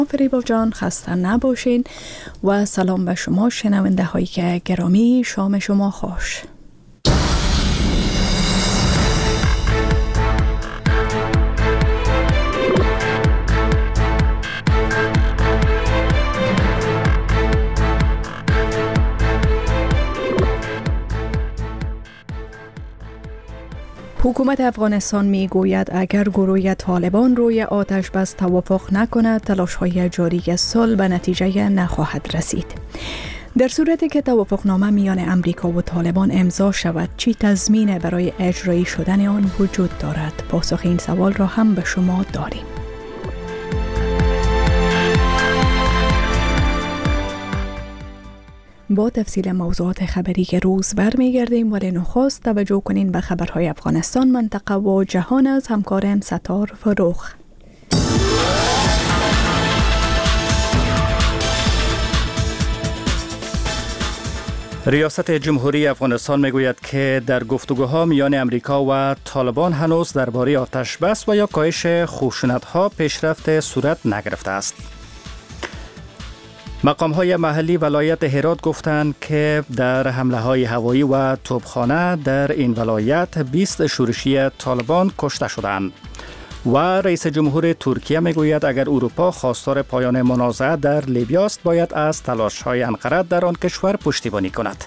فریبا جان خسته نباشین و سلام به شما شنونده هایی که گرامی، شام شما خوش. حکومت افغانستان می گوید اگر گروه طالبان روی آتش بس توافق نکند، تلاش‌های جاری صلح به نتیجه نخواهد رسید. در صورتی که توافقنامه میان امریکا و طالبان امضا شود، چی تضمین برای اجرایی شدن آن وجود دارد؟ پاسخ این سوال را هم به شما داریم. با تفصیل موضوعات خبری که روز برمیگردیم، ولی نخست توجه کنین به خبرهای افغانستان، منطقه و جهان از همکارم ستار فروخ. ریاست جمهوری افغانستان میگوید که در گفتگوها میان امریکا و طالبان هنوز درباره آتش بس و یا کاهش خشونت‌ها پیشرفت صورت نگرفته است. مقام‌های محلی ولایت هرات گفتند که در حمله‌های هوایی و توپخانه در این ولایت 20 شورشی طالبان کشته شدند. و رئیس جمهور ترکیه میگوید اگر اروپا خواستار پایان منازعه در لیبیا است، باید از تلاش‌های انقره در آن کشور پشتیبانی کند.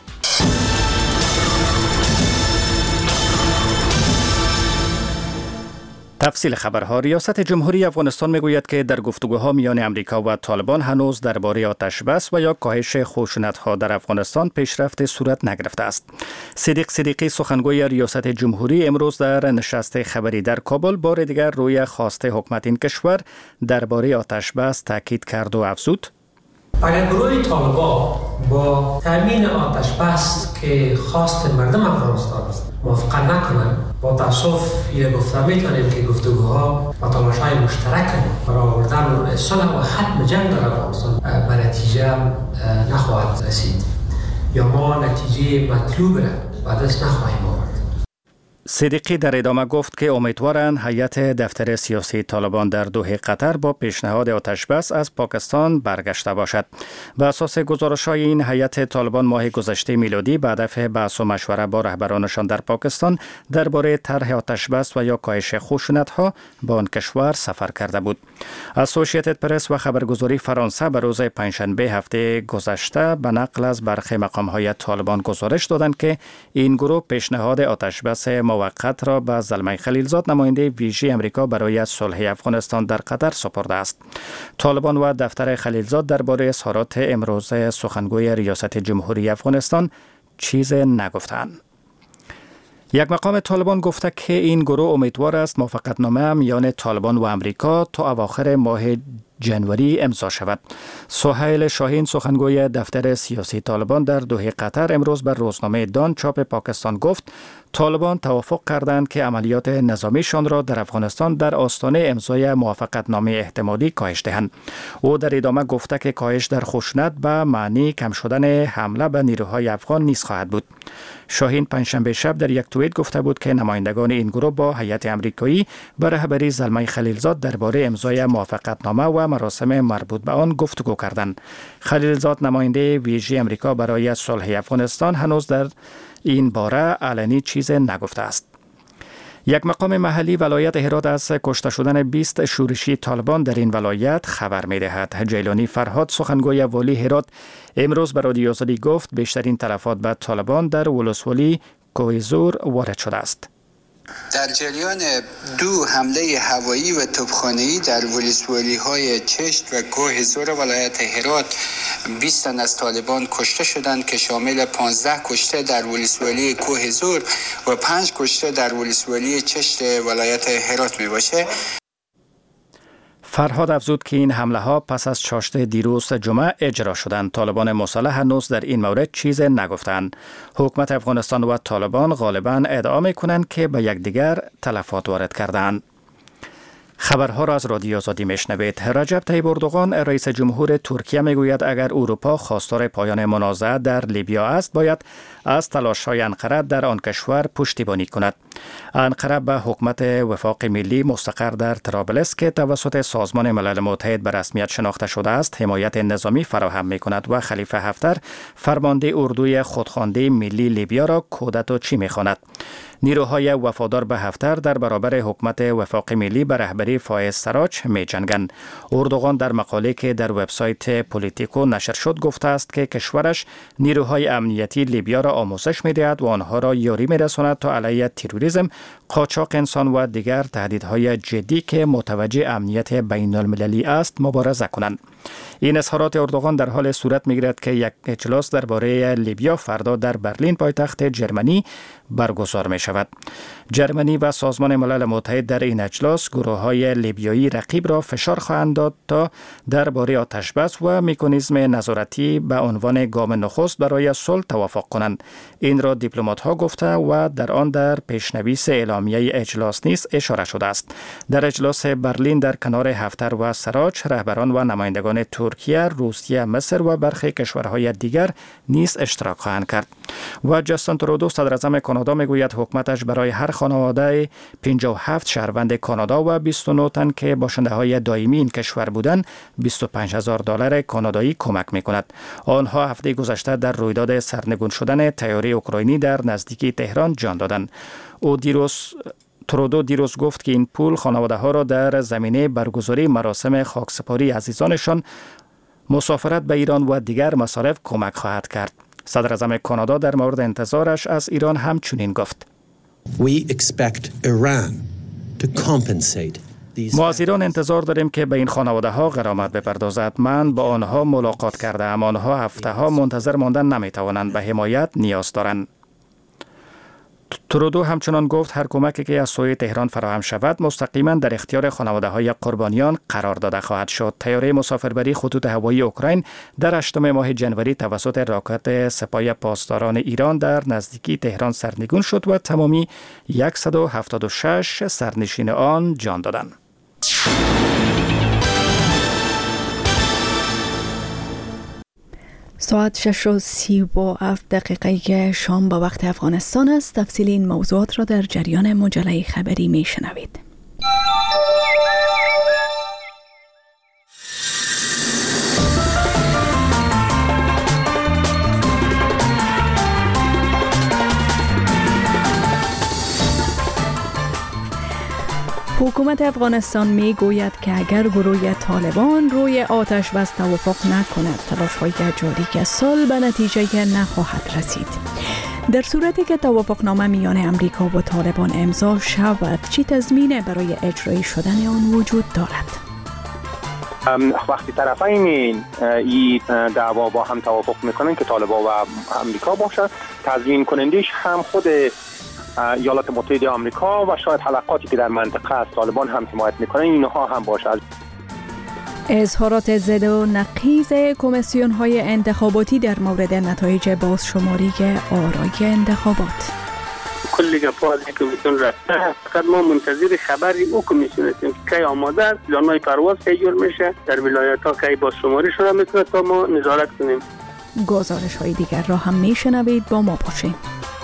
تفصیل خبرها. ریاست جمهوری افغانستان میگوید که در گفتگوها میان امریکا و طالبان هنوز درباره آتش بس و یا کاهش خشونت‌ها در افغانستان پیشرفت صورت نگرفته است. صدیق صدیقی سخنگوی ریاست جمهوری امروز در نشست خبری در کابل بار دیگر روی خواسته حکومت این کشور درباره آتش بس تاکید کرد و افزود: اگر گروه طالبان با تامین آتش بس که خواست مردم افغانستان است موافقت نکنند، با تاسف یک گفته میتونیم که گفتگوها و تلاش‌های مشترک برای آوردن صلح و ختم جنگ در افغانستان به نتیجه نخواهد رسید یا ما نتیجه مطلوب را به دست نخواهیم آورد. صدیقی در ادامه گفت که امیدوارند هیئت دفتر سیاسی طالبان در دوحه قطر با پیشنهاد آتش بس از پاکستان برگشته باشد. بر اساس گزارش‌های این هیئت طالبان ماه گذشته میلادی به هدف بحث و مشوره با رهبرانشان در پاکستان درباره طرح آتش بس و یا کاهش خشونت‌ها با آن کشور سفر کرده بود. اسوسییتد پرس و خبرگزاری فرانسه به روز پنجشنبه هفته گذشته به نقل از برخی مقام‌های طالبان گزارش دادند که این گروه پیشنهاد آتش بس موقت را به زلمه خلیلزاد، نماینده ویژه امریکا برای صلح افغانستان در قطر سپرده است. طالبان و دفتر خلیلزاد درباره اظهارات امروز سخنگوی ریاست جمهوری افغانستان چیز نگفتند. یک مقام طالبان گفته که این گروه امیدوار است موافقتنامه میان طالبان و امریکا تا اواخر ماه جنوری امضا شود. سهیل شاهین سخنگوی دفتر سیاسی طالبان در دوحه قطر امروز بر روزنامه دان چاپ پاکستان گفت طالبان توافق کردند که عملیات نظامیشان را در افغانستان در آستانه امضای موافقتنامه احتمالی کاهش دهند. او در ادامه گفته که کاهش در خشونت به معنی کم شدن حمله به نیروهای افغان نیز خواهد بود. شاهین پنجشنبه شب در یک توییت گفته بود که نمایندگان این گروه با هیئت آمریکایی به رهبری زلمه خلیلزاد درباره امضای موافقتنامه و مراسم مربوط به آن گفتگو کردند. خلیلزاد نماینده ویژه آمریکا برای صلح افغانستان هنوز در این باره علنی چیز نگفته است. یک مقام محلی ولایت هرات از کشته شدن 20 شورشی طالبان در این ولایت خبر می دهد. جیلانی فرهاد سخنگوی والی هرات امروز به رادیو آزادی گفت بیشترین تلفات به طالبان در ولسوالی کوهزور وارد شده است. در جریان 2 حمله هوایی و توپخانه‌ای در ولسوالی‌های چشت و کوهزور ولایت هرات 20 تن از طالبان کشته شدند که شامل 15 کشته در ولسوالی کوهزور و 5 کشته در ولسوالی چشت ولایت هرات میباشه. فرهاد افزود که این حمله ها پس از چاشت دیروز جمعه اجرا شدند. طالبان مسلح هنوز در این مورد چیز نگفتند. حکومت افغانستان و طالبان غالباً ادعا می‌کنند که به یکدیگر تلفات وارد کردند. خبرها را از رادیو آزادی میشنوید. رجب طیب اردوغان رئیس جمهور ترکیه میگوید اگر اروپا خواستار پایان منازعه در لیبیا است باید از تلاش‌های انقره در آن کشور پشتیبانی کند. انقره به حکومت وفاق ملی مستقر در طرابلس که توسط سازمان ملل متحد به رسمیت شناخته شده است حمایت نظامی فراهم می‌کند و خلیفه حفتر فرمانده اردوی خودخوانده ملی لیبیا را کودتا چی می‌خواند. نیروهای وفادار به حفتر در برابر حکومت وفاق ملی به رهبری فایز سراج می‌جنگند. اردوغان در مقاله که در وبسایت پولیتیکو نشر شد گفته است که کشورش نیروهای امنیتی لیبیا را آموزش می‌دهد و آنها را یاری می‌رساند تا علیه تروریسم، قاچاق انسان و دیگر تهدیدهای جدی که متوجه امنیت بین المللی است مبارزه کنند. این اظهارات اردوغان در حال صورت می‌گیرد که یک اجلاس درباره لیبیا فردا در برلین پایتخت جرمنی برگزار می‌شود. جرمنی و سازمان ملل متحد در این اجلاس گروه‌های لیبیایی رقیب را فشار خواهند داد تا درباره آتش‌بس و مکانیزم نظارتی به عنوان گام نخست برای صلح توافق کنند. این را دیپلمات‌ها گفته و در آن در پیشنویس اعلامیه اجلاس نیز اشاره شده است. در اجلاس برلین در کنار حفتر و سراج رهبران و نمایندگان ترکیه، روسیه، مصر و برخی کشورهای دیگر نیز اشتراک خواهند کرد. و جاستین ترودو صدراعظم کانادا میگوید حکومتش برای هر خانواده 57 شهروند کانادا و 29 تن که باشنده‌های دائمی این کشور بودند $25,000 کانادایی کمک می‌کند. آنها هفته گذشته در رویداد سرنگون شدن طیاره اوکراینی در نزدیکی تهران جان دادند. ترودو دیروز گفت که این پول خانواده‌ها را در زمینه برگزاری مراسم خاکسپاری عزیزانشان، مسافرت به ایران و دیگر مصارف کمک خواهد کرد. صدراعظم کانادا در مورد انتظارش از ایران همچنین گفت: ما از ایران انتظار داریم که به این خانواده‌ها غرامت بپردازد. من با آنها ملاقات کردم. آنها هفته‌ها منتظر ماندن نمی‌توانند، به حمایت نیاز دارند. ترودو همچنان گفت هر کمکی که از سوی تهران فراهم شود مستقیما در اختیار خانواده‌های قربانیان قرار داده خواهد شد. طیاره مسافربری خطوط هوایی اوکراین در 8 ماه جنوری توسط راکت سپاه پاسداران ایران در نزدیکی تهران سرنگون شد و تمامی 176 سرنشین آن جان دادند. ساعت 6:37 شام به وقت افغانستان است. تفصیل این موضوعات را در جریان مجله خبری می شنوید. حکومت افغانستان می گوید که اگر گروه طالبان روی آتش بس توافق نکند تلاش‌های جاری صلح به نتیجه نخواهد رسید. در صورتی که توافقنامه میان امریکا و طالبان امضا شود چی تضمین برای اجرایی شدن آن وجود دارد؟ وقتی طرفین این دعوا با هم توافق میکنن که طالبان و امریکا باشد، تضمین کنندش هم خود ایالات متحده آمریکا و شاید حلقاتی که در منطقه از طالبان هم حمایت میکنن اینها هم باشد. اظهارات ضد و نقیض کمیسیون های انتخاباتی در مورد نتایج بازشماری آرای انتخابات. کلی گپا از کمیسیون رفته، فقط ما منتظر خبری او کمیسیون هستیم که کی آماده است، پلان‌های پرواز کی جور میشه، در ولایت‌ها کی بازشماری شده میتونه تا ما نظارت کنیم. گزارش های دیگر را هم میشنوید، با ما باشید.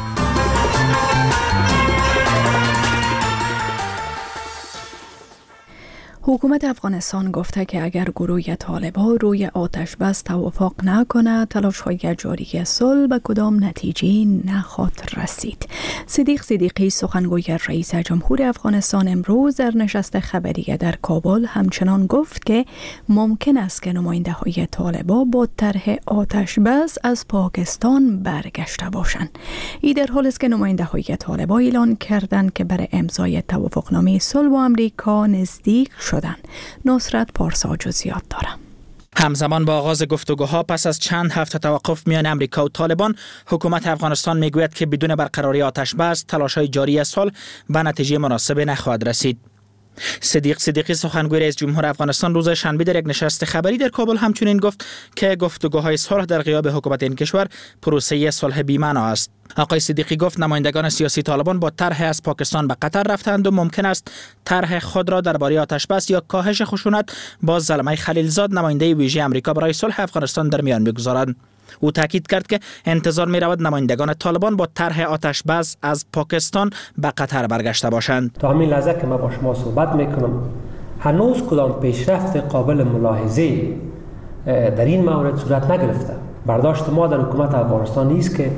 حکومت افغانستان گفته که اگر گروه طالبان روی آتش بس توافق نکند تلاش‌های جاری صلح به کدام نتیجه نخواهد رسید. صدیق صدیقی سخنگوی رئیس جمهور افغانستان امروز در نشست خبری در کابل همچنان گفت که ممکن است که نماینده‌های طالبان با طرح آتش بس از پاکستان برگشته باشند. این در حالی است که نماینده‌های طالبان اعلان کردند که برای امضای توافقنامه صلح با آمریکا نزدیک شدن. نصرت پارسا جزئیات دارم. همزمان با آغاز گفتگوها پس از چند هفته توقف میان امریکا و طالبان، حکومت افغانستان میگوید که بدون برقراری آتش بس تلاش‌های جاری صلح به نتیجه مناسب نخواهد رسید. صدیق صدیقی سخنگوی رئیس جمهور افغانستان روز شنبه در یک نشست خبری در کابل همچنین گفت که گفتگوهای صلح در غیاب حکومت این کشور پروسه صلح بی‌معنا است. آقای صدیقی گفت نمایندگان سیاسی طالبان با طرح از پاکستان به قطر رفتند و ممکن است طرح خود را درباره آتش‌بس یا کاهش خشونت با زلمه خلیلزاد نماینده ویژه آمریکا برای صلح افغانستان در میان بگذارند. او تاکید کرد که انتظار می رود نمایندگان طالبان با طرح آتش‌بس از پاکستان به قطر برگشته باشند. تا همین لحظه که من با شما صحبت میکنم هنوز کدام پیشرفت قابل ملاحظه در این مورد صورت نگرفته. برداشت ما در حکومت افغانستان نیست که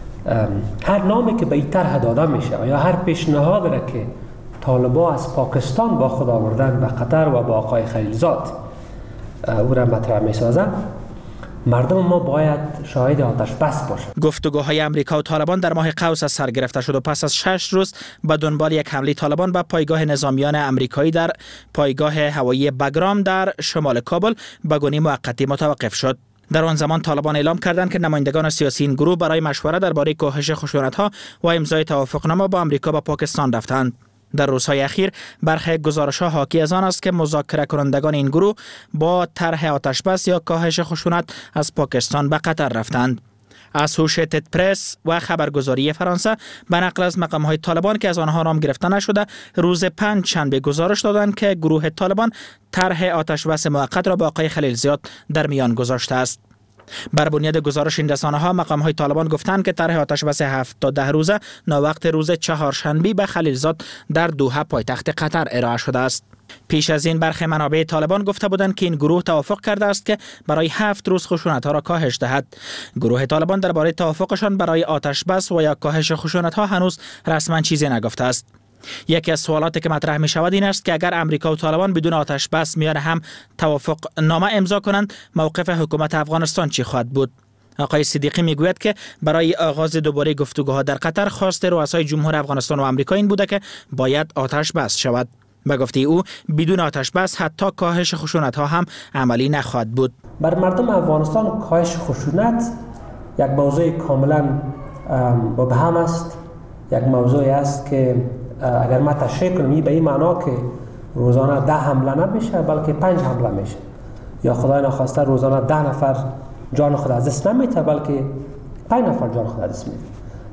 هر نامی که به این طرح داده میشه یا هر پیشنهاد را که طالبان از پاکستان با خود آوردن به قطر و با آقای خلیلزاد او را مطرح میسازند، مردم ما باید شاهد آتش بس باشند. گفتگوهای امریکا و طالبان در ماه قوس از سر گرفته شد و پس از 6 روز به دنبال یک حمله طالبان به پایگاه نظامیان امریکایی در پایگاه هوایی بگرام در شمال کابل به گونه موقتی متوقف شد. در آن زمان طالبان اعلام کردند که نمایندگان سیاسی این گروه برای مشورت درباره کاهش خشونت‌ها و امضای توافقنامه با امریکا به پاکستان رفتند. در روزهای اخیر برخی گزارش‌ها حاکی از آن است که مذاکره کنندگان این گروه با طرح آتش‌بس یا کاهش خشونت از پاکستان به قطر رفتند. اسوشیتد پرس و خبرگزاری فرانسه به نقل از مقام‌های طالبان که از آنها نام گرفته نشده روز 5 شنبه گزارش دادند که گروه طالبان طرح آتش‌بس موقت را با آقای خلیلزاد در میان گذاشته است. بر بنیاد گزارش این رسانه‌ها مقام‌های طالبان گفتند که طرح آتش‌بس 7 تا 10 روزه ناوقت روز چهارشنبه به خلیلزاد در دوحه پایتخت قطر ارائه شده است. پیش از این برخی منابع طالبان گفته بودند که این گروه توافق کرده است که برای 7 روز خشونت‌ها را کاهش دهد. گروه طالبان درباره توافقشان برای آتش‌بس و یا کاهش خشونت‌ها هنوز رسما چیزی نگفته است. یکی از سوالاتی که مطرح می شود این است که اگر امریکا و طالبان بدون آتش بس میان هم توافق نامه امضا کنند، موقف حکومت افغانستان چی خواهد بود؟ آقای صدیقی می گوید که برای آغاز دوباره گفتگوها در قطر خواست رؤسای جمهور افغانستان و آمریکا این بوده که باید آتش بس شود. به گفته او بدون آتش بس حتی کاهش خشونت ها هم عملی نخواهد بود. بر مردم افغانستان کاهش خشونت یک موضوع کاملا مبهم است. یک موضوعی است که اگر ما تشریح کنیم به این معنا که روزانه 10 حمله نمیشه بلکه 5 حمله میشه، یا خدای نخواسته روزانه 10 نفر جان خود از دست نمیده بلکه 5 نفر جان خود از دست میده.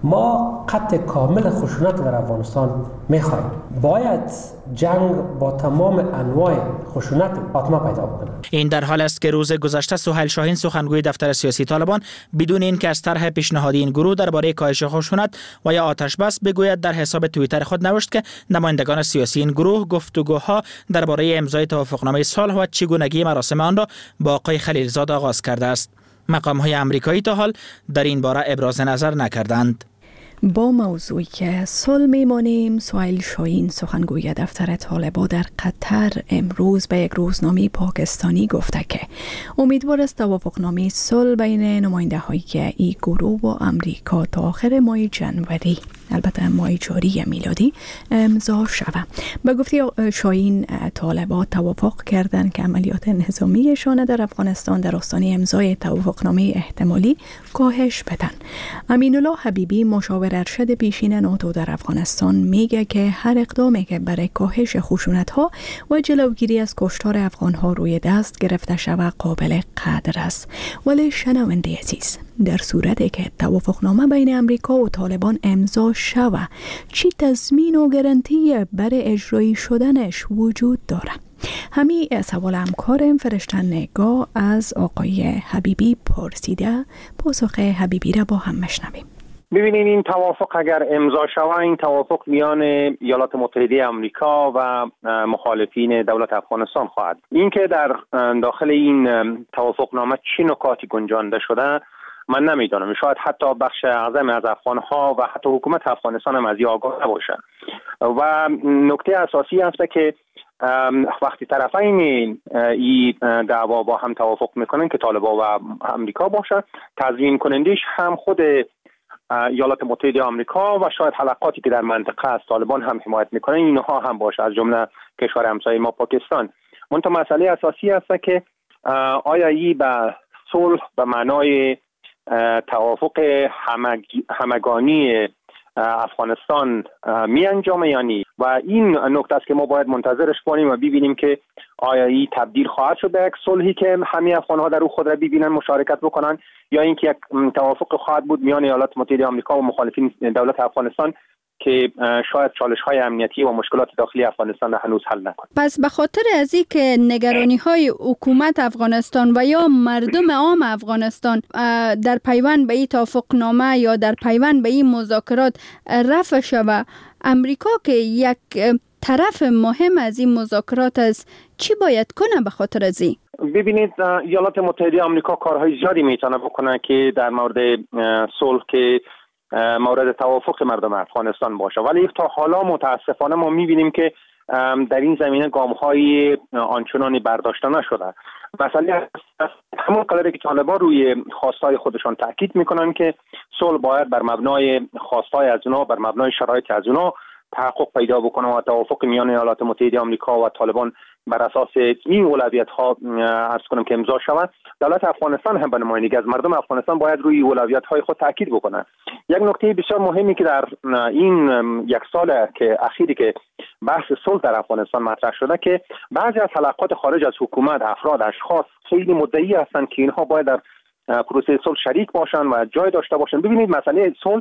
ما قطع کامل خشونت در افغانستان میخواهیم. باید جنگ با تمام انواع خشونت خاتمه پیدا بکنه. این در حال است که روز گذشته سهیل شاهین سخنگوی دفتر سیاسی طالبان بدون اینکه از طرح پیشنهادی این گروه درباره کاهش خشونت و یا آتش بس بگوید در حساب توییتر خود نوشت که نمایندگان سیاسی این گروه گفتگوها درباره امضای توافقنامه صلح و چگونگی مراسم آن را با آقای خلیلزاد آغاز کرده است. مقام‌های آمریکایی تا حال در این باره ابراز نظر نکردند. با موضوعی که صلح میمانیم، سهیل شاهین سخنگوی دفتر طالبان در قطر امروز به یک روزنامه پاکستانی گفته که امیدوار است توافقنامه صلح بین نماینده های این گروه و امریکا تا آخر ماه جنوری، البته ماه جاری میلادی، امضا شود. به گفته شاهین طالبان توافق کردند که عملیات نظامیشان در افغانستان در آستانه امضای توافقنامه احتمالی کاهش بدن. امین الله حبیبی مشاور ارشد پیشین ناتو در افغانستان میگه که هر اقدامی که برای کاهش خشونت‌ها و جلوگیری از کشتار افغان‌ها روی دست گرفته شود قابل قدر است. ولی شنونده عزیز، در صورتی که توافقنامه بین امریکا و طالبان امضا شود، چی تضمین و گارانتی برای اجرایی شدنش وجود داره؟ همین سوال همکارم فرشتن نگاه از آقای حبیبی پرسیده. پاسخ حبیبی را با هم مشنویم. ببینید این توافق اگر امضا شود، این توافق میان ایالات متحده آمریکا و مخالفین دولت افغانستان خواهد. اینکه در داخل این توافقنامه چه نکاتی گنجانده شده من نمیدانم. شاید حتی بخش اعظم از افغانها و حتی حکومت افغانستان هم از این آگاه نباشند. و نکته اساسی است که وقتی طرفین این دعوا با هم توافق میکنن که طالبان و امریکا باشه، تضمین کنندش هم خود ایالات متحده آمریکا و شاید حلقاتی که در منطقه از طالبان هم حمایت میکنن اینها هم باشه، از جمله کشور همسایه ما پاکستان. منتها مسئله اساسی است که آیا این به صلح به معنای توافق همگانی افغانستان می انجامه یا نی و این نکته است که ما باید منتظرش باشیم و ببینیم که آیا این تبدیل خواهد شد به یک صلحی که همه افغان‌ها در او خود را ببینن مشارکت بکنن یا اینکه یک توافق خواهد بود میان ایالات متحده آمریکا و مخالفین دولت افغانستان که شاید چالش‌های امنیتی و مشکلات داخلی افغانستان را هنوز حل نکنه. پس به خاطر از این که نگرانی‌های حکومت افغانستان و یا مردم عام افغانستان در پیوند به این توافقنامه یا در پیوند به این مذاکرات رفع شود، امریکا که یک طرف مهم از این مذاکرات است چی باید کنه به خاطر از این؟ ببینید ایالات متحده آمریکا کارهای زیادی میتونه بکنه که در مورد صلح که مورد توافق مردم افغانستان باشه، ولی تا حالا متاسفانه ما میبینیم که در این زمینه گام‌های آنچنانی برداشته نشده. مثلا همون قدری که طالبان روی خواستهای خودشان تاکید میکنن که صلح باید بر مبنای خواستهای از اونا، بر مبنای شرایط از اونا تحقق پیدا بکنه و توافق میان ایالات متحده آمریکا و طالبان بر اساس این اولویت‌ها عرض کنم که امضا شود. دولت افغانستان هم به نمایندگی از مردم افغانستان باید روی اولویت‌های خود تاکید بکنه. یک نکته بسیار مهمی که در این یک سال که اخیری که بحث صلح در افغانستان مطرح شده که بعضی از حلقات خارج از حکومت، افراد، اشخاص خیلی مدعی هستند که اینها باید در پروسه صلح شریک باشند و جای داشته باشند. ببینید مسئله صلح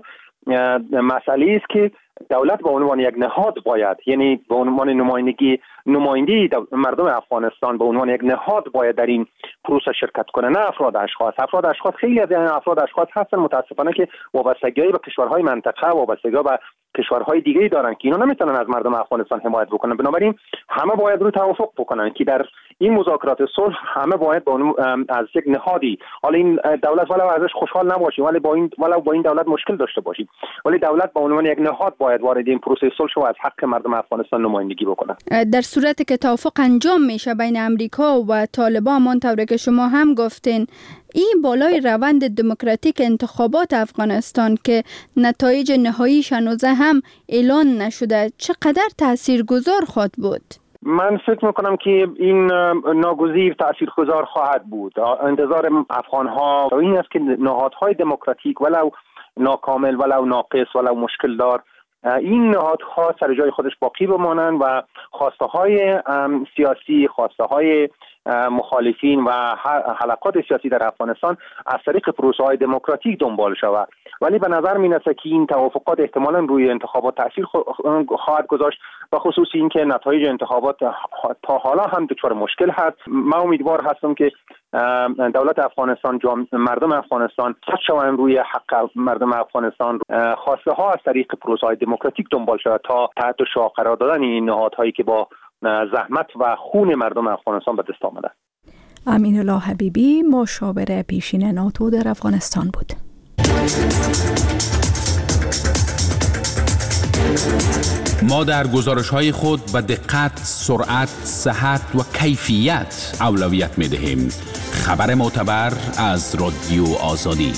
مسئله است که دولت به عنوان یک نهاد باید، یعنی به عنوان نمایندگی مردم افغانستان به عنوان یک نهاد باید در این پروسه شرکت کنه، نه افراد اشخاص. خیلی از افراد اشخاص هستن متاسفانه که وابستگی به کشورهای منطقه، وابستگی به کشورهای دیگه دارن که اینا نمیتونن از مردم افغانستان حمایت بکنن. بنابراین همه باید رو توافق بکنن که در این مذاکرات صلح همه باید از یک نهادی، حالا این دولت ولو ازش خوشحال نباشیم ولی با این دولت مشکل داشته باشیم، ولی دولت به عنوان یک نهاد باید وارد این پروسه صلح و از حق مردم افغانستان نمایندگی بکنه. در صورتی که توافق انجام میشه بین امریکا و طالبان، همونطور که شما هم گفتین، این بالای روند دموکراتیک انتخابات افغانستان که نتایج نهاییش هنوز هم اعلان نشده چقدر تاثیرگذار خواهد بود؟ من فکر میکنم که این ناگزیر تاثیرگذار خواهد بود. انتظار افغان‌ها این است که نهادهای دموکراتیک ولو ناکامل، ولو ناقص، ولو مشکل دار، این نهادها سر جای خودش باقی بمانند و خواسته های سیاسی، خواسته های مخالفین و حلقات سیاسی در افغانستان از طریق پروسه های دموکراتیک دنبال شود. ولی به نظر می رسد که این توافقات احتمالاً روی انتخابات تاثیر خواهد گذاشت و خصوص این که نتایج انتخابات تا حالا هم دچار مشکل هست. من امیدوار هستم که دولت افغانستان، مردم افغانستان شوند روی حق مردم افغانستان، خواسته ها از طریق پروسه های دموکراتیک دنبال شود تا تحت شعار قرار دادن این نهادهایی که با زحمت و خون مردم افغانستان به دست آمده. امین الله حبیبی، مشاور پیشین ناتو در افغانستان بود. ما در گزارش‌های خود به دقت، سرعت، صحت و کیفیت اولویت می‌دهیم. خبر معتبر از رادیو آزادی.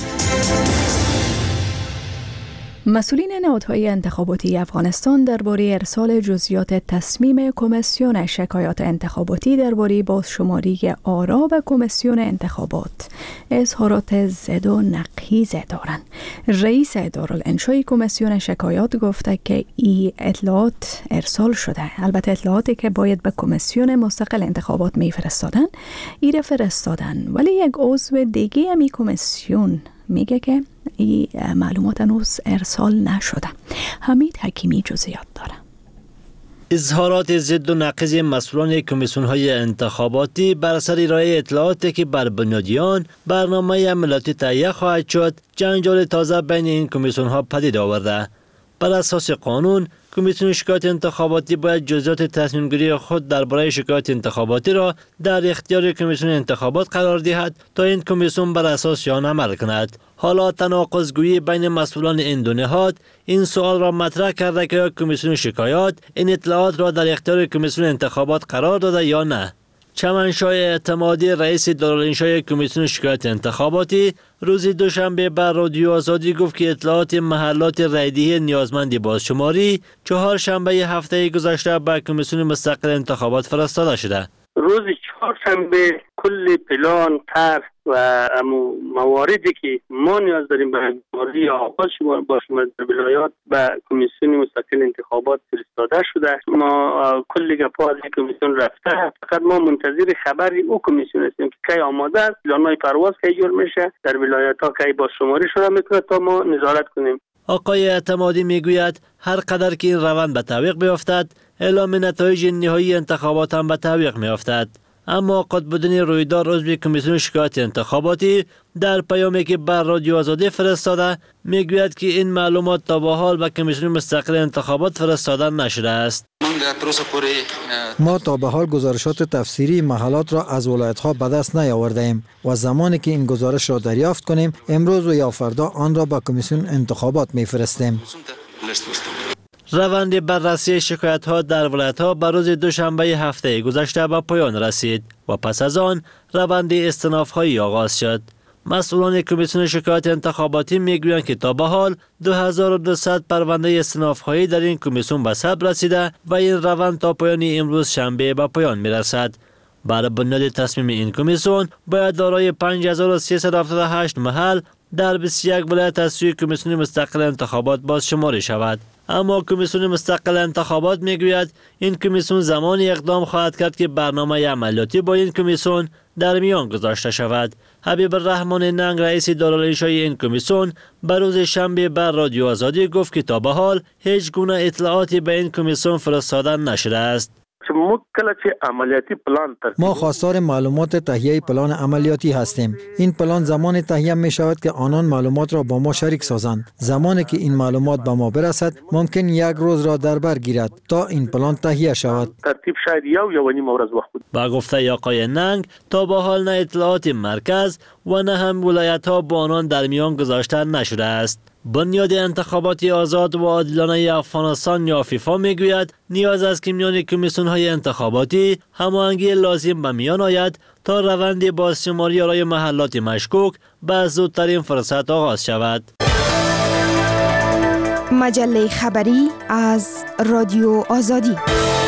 مسئولین نهادهای انتخاباتی افغانستان درباره ارسال جزئیات تصمیم کمیسیون شکایات انتخاباتی درباره بازشماری آرا و کمیسیون انتخابات اظهارات ضد و نقیض دارند. رئیس ادارالانشای کمیسیون شکایات گفته که این اطلاعات ارسال شده. البته اطلاعاتی که باید به کمیسیون مستقل انتخابات میفرستادن ایره فرستادن، ولی یک عضو دیگه امی کمیسیون میگه که این معلومات هنوز ارسال نشده. حمید حکیمی جزئیات داره. اظهارات ضد و نقیض مسئولان کمیسیون‌های انتخاباتی بر اثر ارائه اطلاعاتی که بر بنیاد آن برنامه ملتی تهیه خواهد شد، جنجال تازه بین این کمیسیون‌ها پدید آورده. بر اساس قانون، کمیسیون شکایات انتخاباتی باید جزئیات تصمیم گیری خود درباره شکایات انتخاباتی را در اختیار کمیسیون انتخابات قرار دهد تا این کمیسیون بر اساس آن عمل کند. حالا تناقض‌گویی بین مسئولان این دو نهاد این سوال را مطرح کرده که کمیسیون شکایات این اطلاعات را در اختیار کمیسیون انتخابات قرار داده یا نه. چمنشاه اعتمادی، رئیس ادارالانشای کمیسیون شکایات انتخاباتی، روز دوشنبه بر رادیو آزادی گفت که اطلاعات محلات رایدهی نیازمند بازشماری چهارشنبه هفته گذشته به کمیسیون مستقل انتخابات فرستاده شده. روز چهارشنبه کل پلان طرح و مواردی که ما نیاز داریم به همکاری آغاز با شما در ولایات به کمیسیون مستقل انتخابات فرستاده شده. ما کل گپا از کمیسیون رفته، فقط ما منتظر خبری او کمیسیون هستیم که کی آماده است، پلان‌های پرواز کی جور میشه، در ولایت ها کی با شماری شده میتونه تا ما نظارت کنیم. آقای اعتمادی میگوید هر قدر که این روند به تعویق بیفتد، اعلام نتایج نهایی انتخابات هم به تعویق میافتد. اما قطب‌الدین رویدار عضو کمیسیون شکایت انتخاباتی در پیامی که بر رادیو آزادی فرستاده میگوید که این معلومات تا به حال به کمیسیون مستقل انتخابات فرستاده نشده است. ما تا به حال گزارشات تفسیری محلات را از ولایت‌ها به دست نیاورده‌ایم و زمانی که این گزارش را دریافت کنیم امروز و یا فردا آن را به کمیسیون انتخابات میفرستیم. روند بررسی شکایت‌ها در ولایت‌ها بر روز دوشنبه هفته گذشته به پایان رسید و پس از آن روند استئناف‌هایی آغاز شد. مسئولان کمیسیون شکایت انتخاباتی میگویند که تا به حال 2200 پرونده استئناف‌هایی در این کمیسیون به ثبت رسیده و این روند تا پایان امروز شنبه به پایان میرسد. بر بنیاد تصمیم این کمیسیون باید دارای 5378 محل در 21 ولایت از سوی کمیسیون مستقل انتخابات بازشماری شود. اما کمیسیون مستقل انتخابات میگوید این کمیسیون زمانی اقدام خواهد کرد که برنامه عملیاتی با این کمیسیون در میان گذاشته شود. حبیب الرحمن ننگ رئیس دارالانشای این کمیسیون بر روز شنبه بر رادیو آزادی گفت که تا به حال هیچ گونه اطلاعاتی به این کمیسیون فرستاده نشده است. ما خواستار معلومات تهیه پلان عملیاتی هستیم. این پلان زمان تهیه می شود که آنان معلومات را با ما شریک سازند. زمانی که این معلومات به ما برسد ممکن یک روز را در بر گیرد تا این پلان تهیه شود. ترتیب شاید یا نیم روز وقت بود. با گفته آقای ننگ تا به حال نه اطلاعات مرکز و نه هم ولایت ها با آنان در میان گذاشته نشده است. بنیاد انتخابات آزاد و عادلانه افغانستان یا فیفا میگوید نیاز است که میان کمیسیون های انتخاباتی هماهنگی لازم به میان آید تا روند بازشماری برای محلات مشکوک به زودترین فرصت آغاز شود. مجله خبری از رادیو آزادی.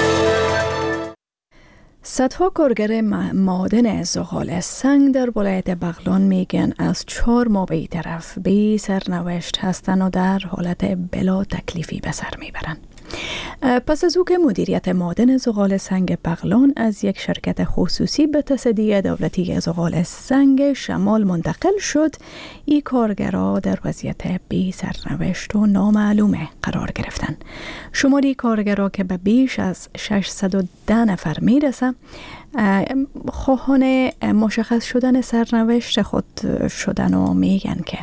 صدها کارگر معادن زغال سنگ در ولایت بغلان میگن از 4 ماه به طرف بی سرنوشت هستند و در حالت بلا تکلیفی به سر میبرند. پس از او که مدیریت معادن زغال سنگ بغلان از یک شرکت خصوصی به تصدی دولتی زغال سنگ شمال منتقل شد، این کارگرها در وضعیت بی سرنوشت و نامعلومه قرار گرفتند. شماری کارگرها که به بیش از 610 نفر میرسه خواهان مشخص شدن سرنوشت خود شدن و میگن که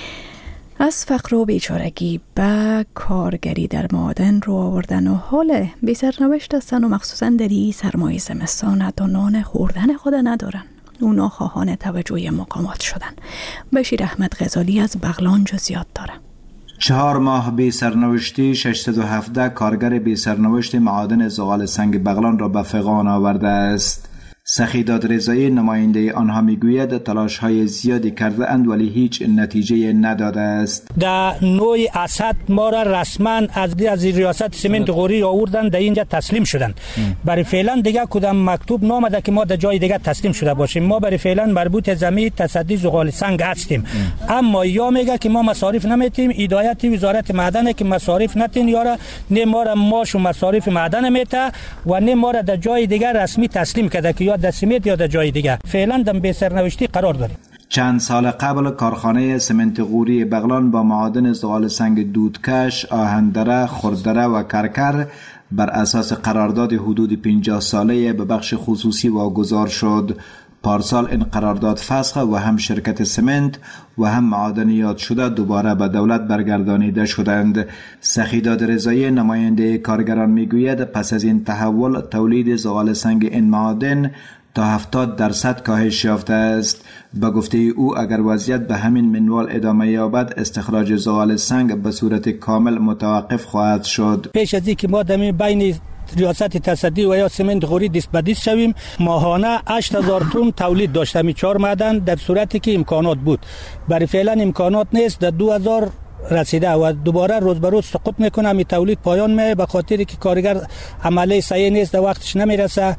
از فقر و بیچارگی به کارگری در معادن رو آوردن و حال بی سرنوشت هستن و مخصوصا در این سرمای زمستان حتی نان خوردن خود ندارن. اونا خواهان توجه مقامات شدن. بشیر احمد غزالی از بغلان جزئیات داره. 4 ماه بی سرنوشتی 617 کارگر بی سرنوشت معادن زغال سنگ بغلان را به فغان آورده است. سخیداد رضایی نماینده آنها میگوید تلاش‌های زیادی کرده اند ولی هیچ نتیجه نداده است. در نوع اسد ما را رسما از ریاست سمنت غوری آوردن در اینجا تسلیم شدن. برای فعلا دیگه کدام مکتوب نامده که ما در جای دیگه تسلیم شده باشیم. ما برای فعلا مربوط زمین تصدی زغال سنگ هستیم. اما یا میگه که ما مصارف نمیتیم، هدایت وزارت معدن که مصارف نتین یارا نه ما را ماش و مصارف معدن میته و نه ما را در جای دیگه رسمی تسلیم کرده که یا در سمنت یا در جای دیگه. فعلا در بی سرنوشتی قرار داریم. چند سال قبل کارخانه سمنت غوری بغلان با معادن زغال سنگ دودکش، آهندره، خردره و کرکر بر اساس قرارداد حدود 50 ساله به بخش خصوصی واگذار شد. پارسال این قرارداد فسخ و هم شرکت سمنت و هم معادنیات شده دوباره به دولت برگردانیده شدند. سخیداد رضایی نماینده کارگران میگوید پس از این تحول تولید زغال سنگ این معادن تا 70% کاهش یافته است. به گفته او اگر وضعیت به همین منوال ادامه یابد استخراج زغال سنگ به صورت کامل متوقف خواهد شد. پیش از اینکه ما بین ریاست تصدی و یا سمنت غوری دست به دست شویم ماهانه 8000 تن تولید داشتم 4 معدن در صورتی که امکانات بود. برای فعلا امکانات نیست، در 2000 رسیده و دوباره روز به روز سقوط میکنه. می تولید پایان می به خاطر که کارگر عمله صحیح نیست، در وقتش نمیرسه.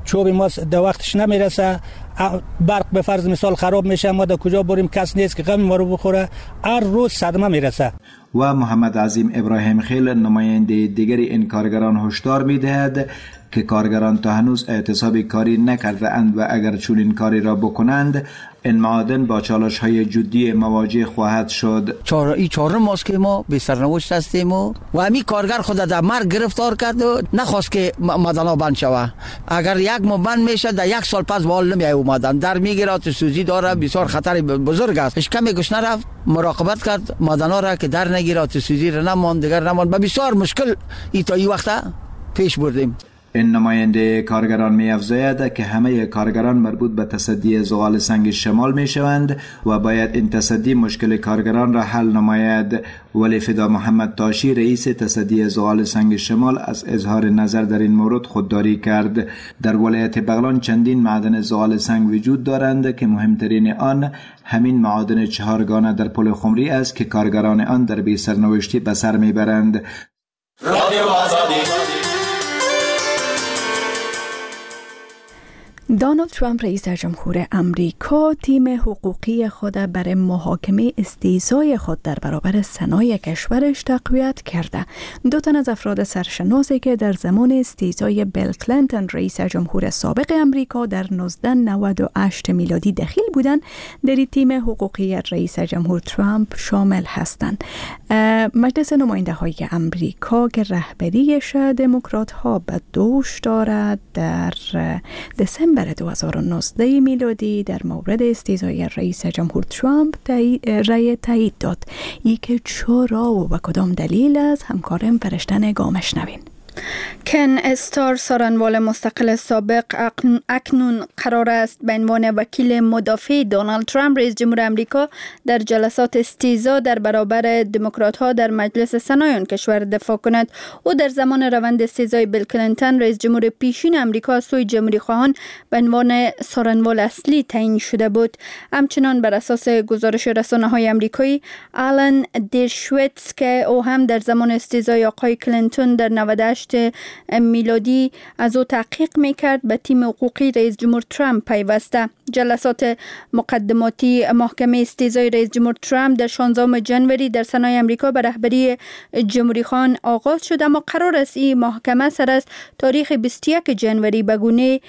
چوب ما در وقتش نمیرسه، برق به فرض مثال خراب میشه، ما در کجا بریم، کس نیست که غم ما رو بخوره، هر روز صدمه میرسه. و محمد عظیم ابراهیم خیل نماینده دیگری این کارگران هشدار میدهد که کارگران تا هنوز اعتصاب کاری نکرده اند و اگر چون این کاری را بکنند این معادن با چالش های جدی مواجه خواهد شد. چهارم ماست که ما به سرنوشت هستیم و همین کارگر خود در مرگ گرفتار کرد و نخواست که معدن‌ها بند شود. اگر یک ماه بند میشه در یک سال پس به حال نمی اومدن، در میگیره، آتش سوزی داره، بسیار خطر بزرگ است. هیچ کمی گوش نرفت، مراقبت کرد معدن‌ها را که در نگیره، آتش سوزی را نمان، دیگر نمان، بسیار مشکل تا این وقت پیش بردیم. این نماینده کارگران می افزاید که همه کارگران مربوط به تصدی زغال سنگ شمال می شوند و باید این تصدی مشکل کارگران را حل نماید. ولی فدا محمد تاشی رئیس تصدی زغال سنگ شمال از اظهار نظر در این مورد خودداری کرد. در ولایت بغلان چندین معدن زغال سنگ وجود دارند که مهمترین آن همین معادن چهارگانه در پل خمری است که کارگران آن در بی سرنوشتی به سر می برند. رادیو آزادی. دونالد ترامپ رئیس جمهور امریکا تیم حقوقی خود برای محاکمه استیضای خود در برابر سنای کشورش تقویت کرده. دو تن از افراد سرشناسی که در زمان استیضای بیل کلینتون رئیس جمهور سابق امریکا در 1998 میلادی دخیل بودند در تیم حقوقی رئیس جمهور ترامپ شامل هستند. مجلس نماینده های امریکا که رهبریش دموکرات ها به دوش دارد در دسامبر 2019 میلادی در مورد استیضای رئیس جمهور ترامپ رأی تایید داد. ای که چرا و به کدام دلیل از همکارم فرشته گامش نوین. کن استار سارنوال مستقل سابق اکنون قرار است به عنوان وکیل مدافع دونالد ترامپ رئیس جمهور امریکا در جلسات استیضا در برابر دموکرات ها در مجلس سنای کشور دفاع کند. او در زمان روند استیضای بیل کلینتون رئیس جمهور پیشین امریکا از سوی جمهوری خواهان به عنوان سارنوال اصلی تعیین شده بود. همچنان بر اساس گزارش رسانه‌های آمریکایی، آلن دیرشویتز که او هم در زمان استیضای آقای کلینتون در 98 میلادی از او تحقیق میکرد، به تیم حقوقی رئیس جمهور ترامپ پیوسته. جلسات مقدماتی محکمه استیضای رئیس جمهور ترامپ در 16 جنوری در سنای امریکا به رهبری جمهوری خان آغاز شد، اما قرار است این محکمه سر از تاریخ 21 جنوری به گونه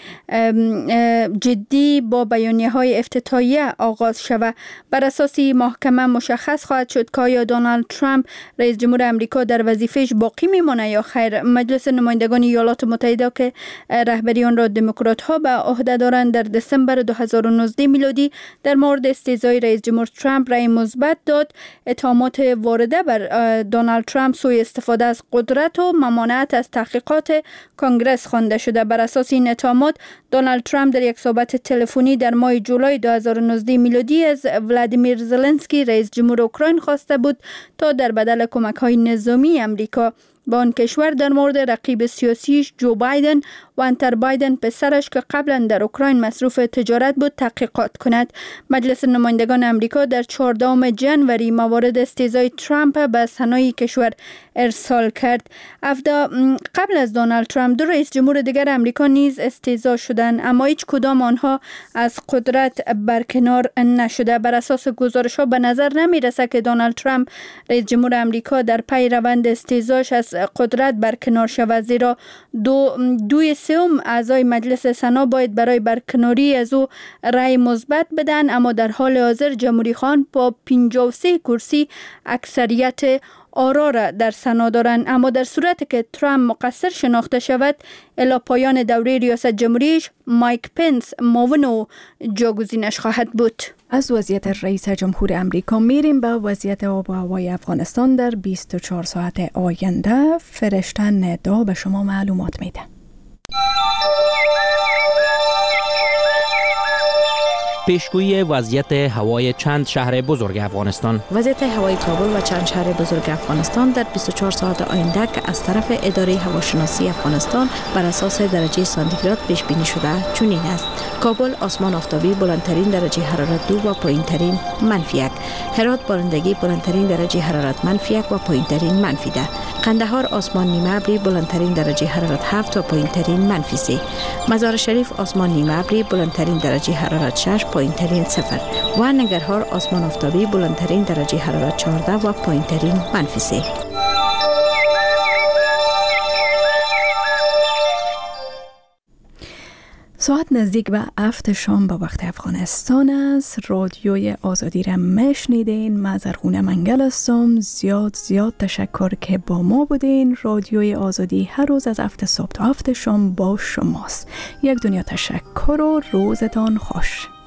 جدی با بیانیه‌های افتتاحیه آغاز شود. بر اساس این محکمه مشخص خواهد شد که آیا دونالد ترامپ رئیس جمهور امریکا در وظیفه‌اش باقی میمونه یا خیر. مجلس نمایندگان ایالات متحده که رهبری آن را دموکرات ها به عهده دارند در دسامبر 2019 میلادی در مورد استیضای رئیس جمهور ترامپ رأی مثبت داد. اتهامات وارده بر دونالد ترامپ سوء استفاده از قدرت و ممانعت از تحقیقات کنگره خوانده شده. بر اساس این اتهامات دونالد ترامپ در یک صحبت تلفنی در ماه جولای 2019 میلادی از ولادیمیر زلنسکی رئیس جمهور اوکراین خواسته بود تا در بدل کمک‌های نظامی امریکا با آن کشور در مورد رقیب سیاسیش جو بایدن و هانتر بایدن پسرش که قبلا در اوکراین مصروف تجارت بود تحقیقات کند. مجلس نمایندگان امریکا در 14 جنوری موارد استیضای ترامپ به سنای کشور ارسال کرد. قبل از دونالد ترامپ دو رئیس جمهور دیگر امریکا نیز استیضا شدند، اما هیچ کدام آنها از قدرت برکنار نشده. بر اساس گزارش‌ها به نظر نمی‌رسد که دونالد ترامپ رئیس جمهور امریکا در پی روند استیضاش از قدرت برکنار شود، زیرا دوی سوم اعضای مجلس سنا باید برای برکناری از او رأی مثبت بدن، اما در حال حاضر جمهوری خان با 53 کرسی اکثریت آرا را در سنا دارند. اما در صورتی که ترامپ مقصر شناخته شود الی پایان دوره ریاست جمهوریش مایک پنس معاون او جاگزینش خواهد بود. از وضعیت رئیس جمهور امریکا میریم به وضعیت آب و هوای افغانستان در 24 ساعت آینده. فرشته ندا به شما معلومات میده. پیشگویی وضعیت هوای چند شهر بزرگ افغانستان. وضعیت هوای کابل و چند شهر بزرگ افغانستان در 24 ساعت آینده که از طرف اداره هواشناسی افغانستان بر اساس درجه سانتیگراد پیش بینی شده چنین است: کابل آسمان آفتابی بلندترین درجه حرارت 2 و پایینترین -1. هرات بارندگی بلندترین درجه حرارت -1 و پایینترین -10. قندهار آسمان نیمه ابری بلندترین درجه حرارت 7 و پایینترین -3. مزار شریف آسمان نیمه ابری بلندترین درجه حرارت 6 پایینترین 0 و ننگرهار آسمان آفتابی بلندترین درجه حرارت 14 و پایینترین -3. ساعت نزدیک به 7 شام به وقت افغانستان است. رادیوی آزادی را میشنیدین. مزرخونه منگل هستم. زیاد تشکر که با ما بودین. رادیوی آزادی هر روز از 7 صبح تا 7 شام با شماست. یک دنیا تشکر و روزتان خوش.